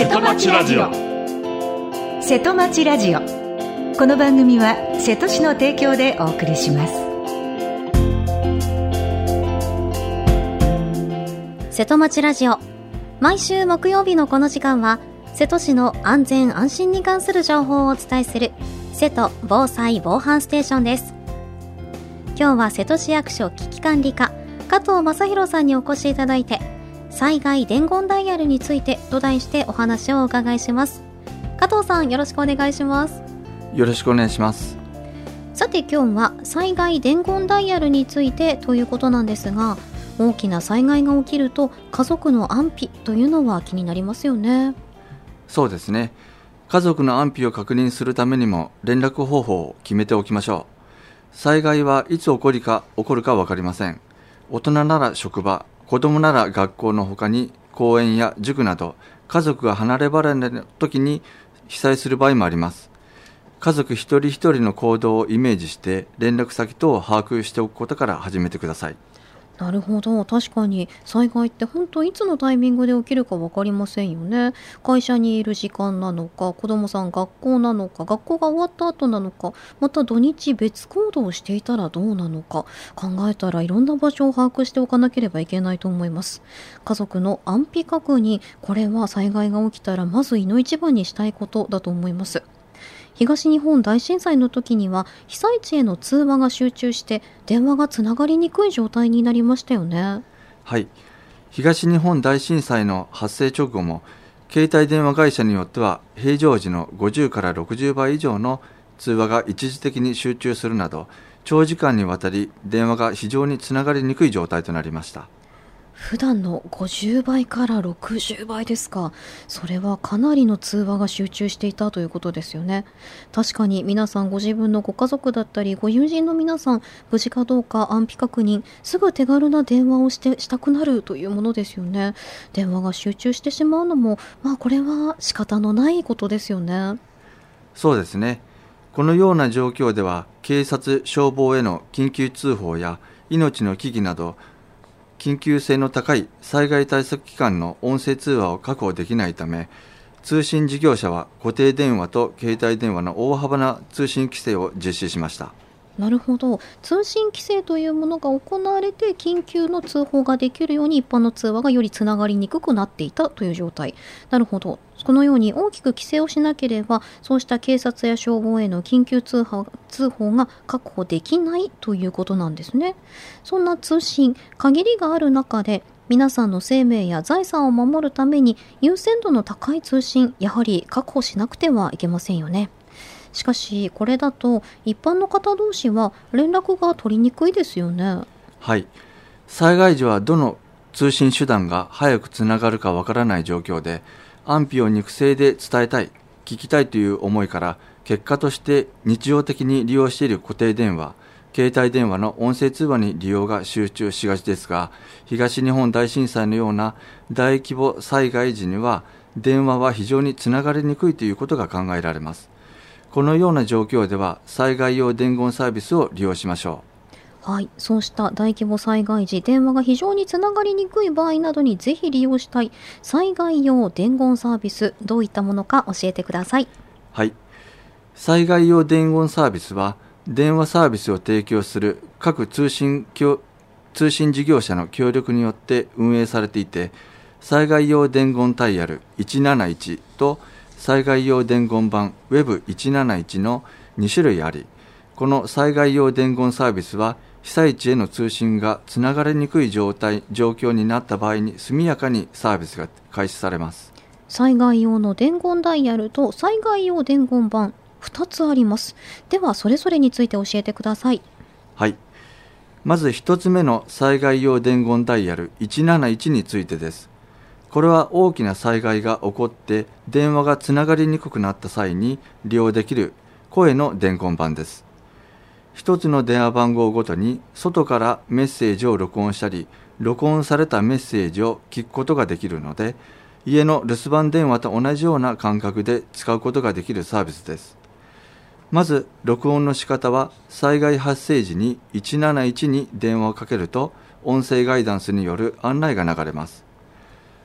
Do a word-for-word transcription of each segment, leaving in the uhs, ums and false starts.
瀬戸町ラジオ。 瀬戸町ラジオ。この番組は瀬戸市の提供でお送りします。 瀬戸町ラジオ、毎週木曜日のこの時間は瀬戸市の安全安心に関する情報をお伝えする瀬戸防災防犯ステーションです。今日は瀬戸市役所危機管理課加藤正弘さんにお越しいただいて、災害伝言ダイヤルについてと題してお話をお伺いします。加藤さん、よろしくお願いします。 よろしくお願いします。 さて今日は災害伝言ダイヤルについてということなんですが、大きな災害が起きると家族の安否というのは気になりますよね。 そうですね。家族の安否を確認するためにも連絡方法を決めておきましょう。災害はいつ起こりか起こるか分かりません。大人なら職場、子供なら学校の他に公園や塾など家族が離れ離れの時に被災する場合もあります。家族一人一人の行動をイメージして連絡先等を把握しておくことから始めてください。 なるほど。確かに災害って本当いつのタイミングで起きるか分かりませんよね。会社にいる時間なのか、子どもさん学校なのか、学校が終わった後なのか、また土日別行動をしていたらどうなのか、考えたらいろんな場所を把握しておかなければいけないと思います。家族の安否確認、これは災害が起きたらまずいの一番にしたいことだと思います。東日本大震災の時には被災地への通話が集中して電話がつながりにくい状態になりましたよね。 はい。東日本大震災の発生直後も携帯電話会社によっては平常時のごじゅうからろくじゅうばい以上の通話が一時的に集中するなど、長時間にわたり電話が非常につながりにくい状態となりました。 普段のごじゅうばいからろくじゅうばいですか。それはかなりの通話が集中していたということですよね。確かに皆さんご自分のご家族だったりご友人の皆さん、無事かどうか安否確認、すぐ手軽な電話をしてしたくなるというものですよね。電話が集中してしまうのも、まあこれは仕方のないことですよね。 そうですね。このような状況では警察・消防への緊急通報や命の危機など緊急性の高い災害対策機関の音声通話を確保できないため、通信事業者は固定電話と携帯電話の大幅な通信規制を実施しました。 なるほど。通信規制というものが行われて緊急の通報ができるように一般の通話がよりつながりにくくなっていたという状態。なるほど。このように大きく規制をしなければ、そうした警察や消防への緊急通報、通報が確保できないということなんですね。そんな通信、限りがある中で皆さんの生命や財産を守るために優先度の高い通信、やはり確保しなくてはいけませんよね。しかしこれだと一般の方同士は連絡が取りにくいですよね。 はい。災害時はどの通信手段が早くつながるかわからない状況で、安否を肉声で伝えたい、聞きたいという思いから、結果として日常的に利用している固定電話、携帯電話の音声通話に利用が集中しがちですが、東日本大震災のような大規模災害時には電話は非常につながりにくいということが考えられます。このような状況では災害用伝言サービスを利用しましょう。はい、そうした大規模災害時、電話が非常につながりにくい場合などにぜひ利用したい災害用伝言サービス、どういったものか教えてください。 はい。災害用伝言サービスは電話サービスを提供する各通信通信事業者の協力によって運営されていて、災害用伝言ダイヤルいちなないちと災害用伝言版 ウェブいちなないち のに種類あり、この災害用伝言サービスは被災地への通信がつながりにくい状態状況になった場合に速やかにサービスが開始されます。 災害用の伝言ダイヤルと災害用伝言版ふたつあります。ではそれぞれについて教えてください。 はい。まずひとつめの災害用伝言ダイヤルいちなないちについてです。これは大きな災害が起こって電話がつながりにくくなった際に利用できる声の伝言版です。一つの電話番号ごとに外からメッセージを録音したり、録音されたメッセージを聞くことができるので、家の留守番電話と同じような感覚で使うことができるサービスです。まず録音の仕方は、災害発生時にいちなないちに電話をかけると音声ガイダンスによる案内が流れます。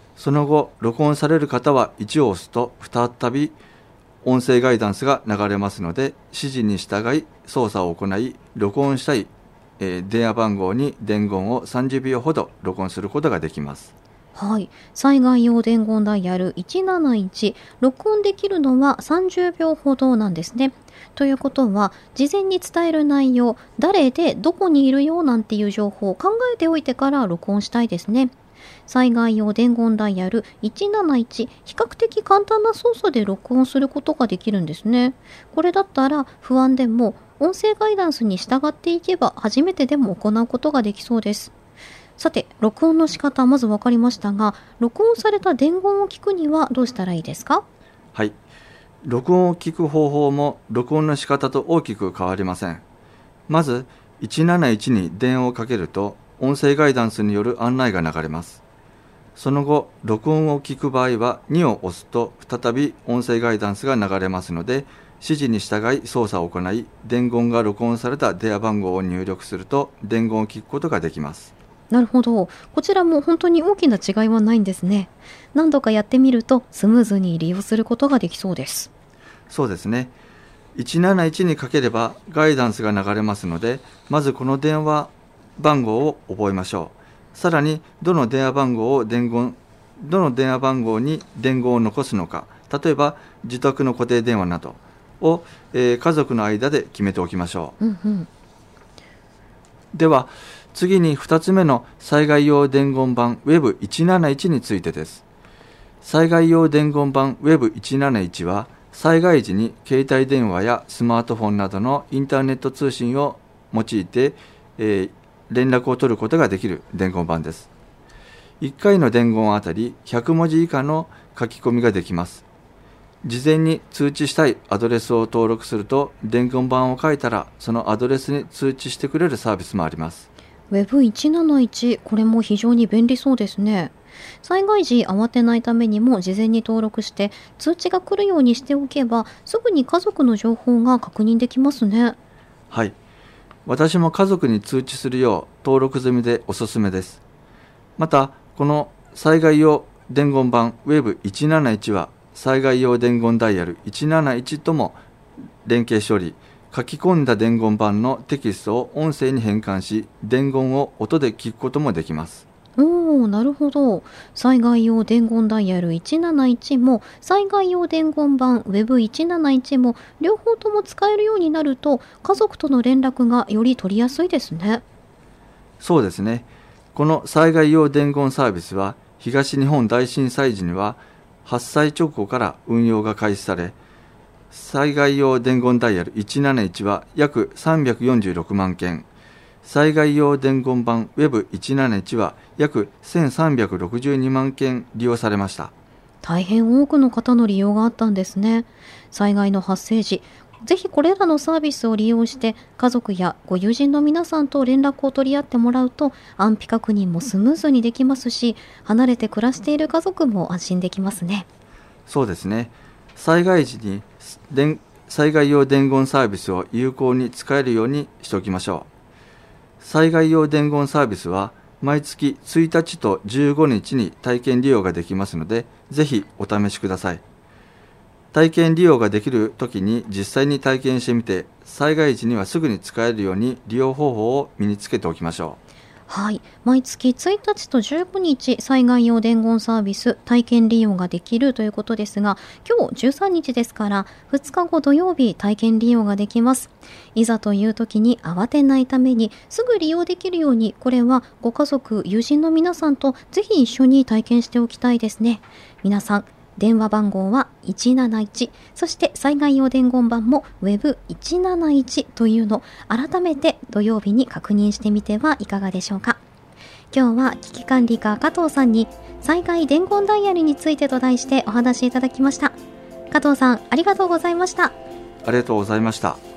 その後、録音される方はいちを押すと再び音声ガイダンスが流れますので、指示に従い操作を行い、録音したい、えー、電話番号に伝言をさんじゅうびょうほど録音することができます。 はい、災害用伝言ダイヤルいちなないち、録音できるのはさんじゅうびょうほどなんですね。ということは、事前に伝える内容、誰でどこにいるよなんていう情報を考えておいてから録音したいですね。災害用伝言ダイヤルいちなないち、比較的簡単な操作で録音することができるんですね。これだったら不安でも音声ガイダンスに従っていけば初めてでも行うことができそうです。さて、録音の仕方まず分かりましたが、録音された伝言を聞くにはどうしたらいいですか？ はい、録音を聞く方法も録音の仕方と大きく変わりません。まずいちなないちに電話をかけると音声ガイダンスによる案内が流れます。その後、録音を聞く場合はにを押すと再び音声ガイダンスが流れますので、指示に従い操作を行い、伝言が録音された電話番号を入力すると伝言を聞くことができます。 なるほど。こちらも本当に大きな違いはないんですね。何度かやってみるとスムーズに利用することができそうです。 そうですね。いちなないちにかければガイダンスが流れますので、まずこの電話番号を覚えましょう。さらにどの電話番号を伝言どの電話番号に伝言を残すのか、例えば自宅の固定電話などを、えー、家族の間で決めておきましょう。 うんうん、 では次にふたつめの災害用伝言版 ウェブいちなないち についてです。災害用伝言版 ウェブいちなないち は災害時に携帯電話やスマートフォンなどのインターネット通信を用いて、えー連絡を取ることができる伝言板です。いっかいの伝言あたりひゃくもじ以下の書き込みができます。事前に通知したいアドレスを登録すると、伝言板を書いたらそのアドレスに通知してくれるサービスもあります。 ウェブいちなないち、これも非常に便利そうですね。災害時慌てないためにも事前に登録して通知が来るようにしておけば、すぐに家族の情報が確認できますね。 はい、私も家族に通知するよう登録済みでおすすめです。また、この災害用伝言板 ウェブいちなないち は災害用伝言ダイヤルいちなないちとも連携しており、書き込んだ伝言板のテキストを音声に変換し、伝言を音で聞くこともできます。 おー、なるほど。災害用伝言ダイヤルいちなないちも災害用伝言板 ウェブいちなないち も両方とも使えるようになると、家族との連絡がより取りやすいですね。 そうですね。この災害用伝言サービスは東日本大震災時には発災直後から運用が開始され、災害用伝言ダイヤルいちなないちは約さんびゃくよんじゅうろくまんけん、災害用伝言板 ウェブいちなないち は約せんさんびゃくろくじゅうにまんけん利用されました。 大変多くの方の利用があったんですね。災害の発生時、ぜひこれらのサービスを利用して家族やご友人の皆さんと連絡を取り合ってもらうと、安否確認もスムーズにできますし、離れて暮らしている家族も安心できますね。 そうですね。災害時に災害用伝言サービスを有効に使えるようにしておきましょう。災害用伝言サービスは毎月ついたちとじゅうごにちに体験利用ができますので、ぜひお試しください。体験利用ができるときに実際に体験してみて、災害時にはすぐに使えるように利用方法を身につけておきましょう。 はい、毎月ついたちとじゅうごにち災害用伝言サービス体験利用ができるということですが、今日じゅうさんにちですからふつかご土曜日体験利用ができます。いざという時に慌てないためにすぐ利用できるように、これはご家族友人の皆さんとぜひ一緒に体験しておきたいですね。皆さん、電話番号はいちなないち、そして災害用伝言板も ウェブいちなないち というのを改めて土曜日に確認してみてはいかがでしょうか。今日は危機管理課加藤さんに災害伝言ダイヤルについてと題してお話しいただきました。加藤さん、ありがとうございました。 ありがとうございました。